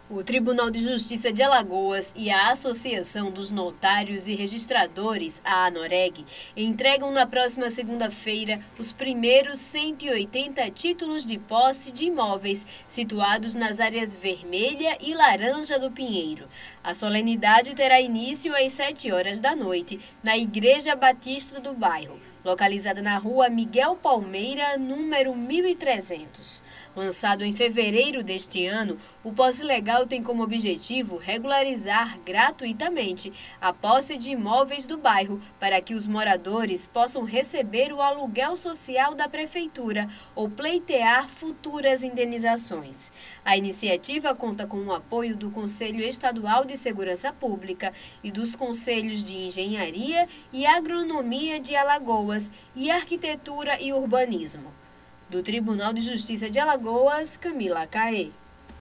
O Tribunal de Justiça de Alagoas e a Associação dos Notários e Registradores, a ANOREG, entregam na próxima segunda-feira os primeiros 180 títulos de posse de imóveis situados nas áreas vermelha e laranja do Pinheiro. A solenidade terá início às 7 horas da noite, na Igreja Batista do bairro, localizada na rua Miguel Palmeira, número 1300. Lançado em fevereiro deste ano, o posse legal tem como objetivo regularizar gratuitamente a posse de imóveis do bairro para que os moradores possam receber o aluguel social da prefeitura ou pleitear futuras indenizações. A iniciativa conta com o apoio do Conselho Estadual de Segurança Pública e dos Conselhos de Engenharia e Agronomia de Alagoas e Arquitetura e Urbanismo. Do Tribunal de Justiça de Alagoas, Camila Caê.